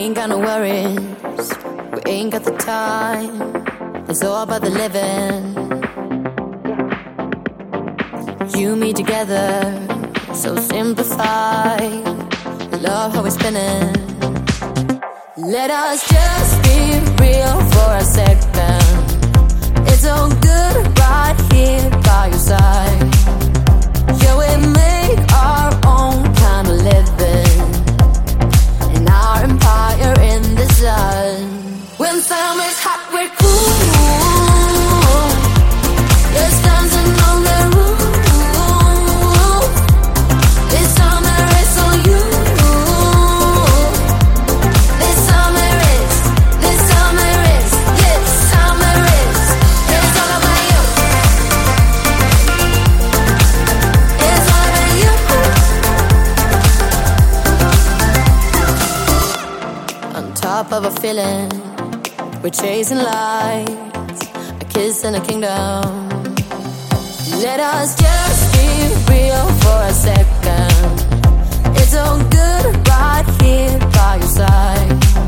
ain't got no worries, we ain't got the time. It's all about the living. You, me together, so simplified. Love how we're spinning. Let us just be real for a second. It's all good right here by your side. Yeah, we make our own kind of living, and our empire in the sun. When summer's hot, we're cool. There's dancing on the roof. This summer is on you. This summer is, this summer is, this summer is. It's all about you. It's all about you. On top of a feeling, we're chasing lights, a kiss and a kingdom. Let us just be real for a second. It's all good right here by your side.